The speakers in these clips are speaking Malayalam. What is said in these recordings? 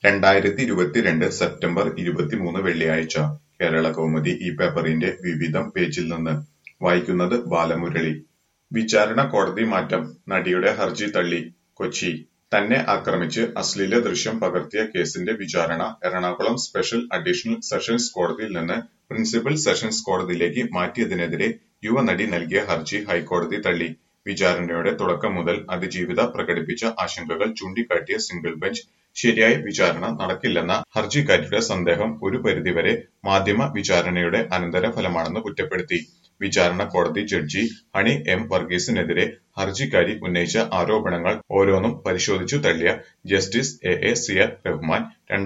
2022 സെപ്റ്റംബർ 23 വെള്ളിയാഴ്ച കേരളകൗമുദി ഈ പേപ്പറിന്റെ വിവിധം പേജിൽ നിന്ന് വായിക്കുന്നത് ബാലമുരളി. വിചാരണ കോടതി മാറ്റം, നടിയുടെ ഹർജി തള്ളി. കൊച്ചി. തന്നെ ആക്രമിച്ച് അശ്ലീല ദൃശ്യം പകർത്തിയ കേസിന്റെ വിചാരണ എറണാകുളം സ്പെഷ്യൽ അഡീഷണൽ സെഷൻസ് കോടതിയിൽ നിന്ന് പ്രിൻസിപ്പൽ സെഷൻസ് കോടതിയിലേക്ക് മാറ്റിയതിനെതിരെ യുവനടി നൽകിയ ഹർജി ഹൈക്കോടതി തള്ളി. വിചാരണയുടെ തുടക്കം മുതൽ അതിജീവിത പ്രകടിപ്പിച്ച ആശങ്കകൾ ചൂണ്ടിക്കാട്ടിയ സിംഗിൾ ബെഞ്ച് ശരിയായ വിചാരണ നടക്കില്ലെന്ന ഹർജിക്കാരിയുടെ സന്ദേഹം ഒരു പരിധിവരെ മാധ്യമ വിചാരണയുടെ അനന്തരഫലമാണെന്ന് കുറ്റപ്പെടുത്തി. വിചാരണ കോടതി ജഡ്ജി ഹണി എം വർഗീസിനെതിരെ ഹർജിക്കാരി ഉന്നയിച്ച ആരോപണങ്ങൾ ഓരോന്നും പരിശോധിച്ചു തള്ളിയ ജസ്റ്റിസ് എ സിയർ റഹ്മാൻ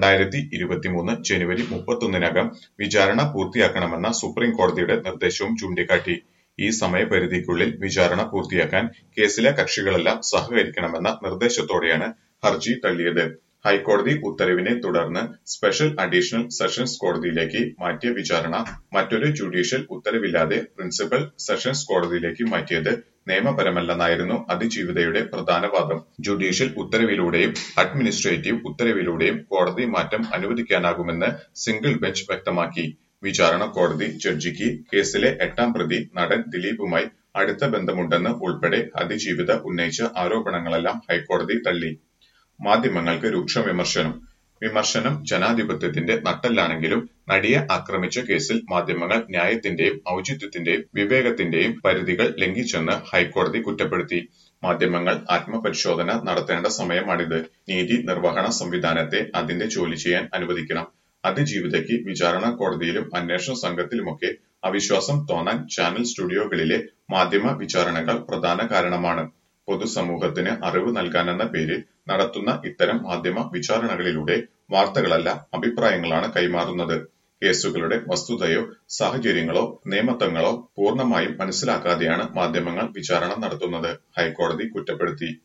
2023 ജനുവരി 31-നകം വിചാരണ പൂർത്തിയാക്കണമെന്ന സുപ്രീം കോടതിയുടെ നിർദ്ദേശവും ചൂണ്ടിക്കാട്ടി. ഈ സമയപരിധിക്കുള്ളിൽ വിചാരണ പൂർത്തിയാക്കാൻ കേസിലെ കക്ഷികളെല്ലാം സഹകരിക്കണമെന്ന നിർദ്ദേശത്തോടെയാണ് ഹർജി തള്ളിയത്. ഹൈക്കോടതി ഉത്തരവിനെ തുടർന്ന് സ്പെഷ്യൽ അഡീഷണൽ സെഷൻസ് കോടതിയിലേക്ക് മാറ്റിയ വിചാരണ മറ്റൊരു ജുഡീഷ്യൽ ഉത്തരവില്ലാതെ പ്രിൻസിപ്പൽ സെഷൻസ് കോടതിയിലേക്ക് മാറ്റിയത് നിയമപരമല്ലെന്നായിരുന്നു അതിജീവിതയുടെ പ്രധാന വാദം. ജുഡീഷ്യൽ ഉത്തരവിലൂടെയും അഡ്മിനിസ്ട്രേറ്റീവ് ഉത്തരവിലൂടെയും കോടതി മാറ്റം അനുവദിക്കാനാകുമെന്ന് സിംഗിൾ ബെഞ്ച് വ്യക്തമാക്കി. വിചാരണ കോടതി ജഡ്ജിക്ക് കേസിലെ 8ാം പ്രതി നടൻ ദിലീപുമായി അടുത്ത ബന്ധമുണ്ടെന്ന് ഉൾപ്പെടെ അതിജീവിത ഉന്നയിച്ച ആരോപണങ്ങളെല്ലാം ഹൈക്കോടതി തള്ളി. മാധ്യമങ്ങൾക്ക് രൂക്ഷ വിമർശനം ജനാധിപത്യത്തിന്റെ നട്ടെല്ലാണെങ്കിലും നടിയെ ആക്രമിച്ച കേസിൽ മാധ്യമങ്ങൾ ന്യായത്തിന്റെയും ഔചിത്യത്തിന്റെയും വിവേകത്തിന്റെയും പരിധികൾ ലംഘിച്ചെന്ന് ഹൈക്കോടതി കുറ്റപ്പെടുത്തി. മാധ്യമങ്ങൾ ആത്മപരിശോധന നടത്തേണ്ട സമയമാണിത്. നീതി നിർവഹണ സംവിധാനത്തെ അതിന്റെ ജോലി ചെയ്യാൻ അനുവദിക്കണം. അതിജീവിതയ്ക്ക് വിചാരണ കോടതിയിലും അന്വേഷണ സംഘത്തിലുമൊക്കെ അവിശ്വാസം തോന്നാൻ ചാനൽ സ്റ്റുഡിയോകളിലെ മാധ്യമ വിചാരണകൾ പ്രധാന കാരണമാണ്. പൊതുസമൂഹത്തിന് അറിവ് നൽകാനെന്ന പേരിൽ നടത്തുന്ന ഇത്തരം മാധ്യമ വിചാരണകളിലൂടെ വാർത്തകളല്ല, അഭിപ്രായങ്ങളാണ് കൈമാറുന്നത്. കേസുകളുടെ വസ്തുതയോ സാഹചര്യങ്ങളോ നിയമതങ്ങളോ പൂർണ്ണമായും മനസ്സിലാക്കാതെയാണ് മാധ്യമങ്ങൾ വിചാരണ നടത്തുന്നത്, ഹൈക്കോടതി കുറ്റപ്പെടുത്തി.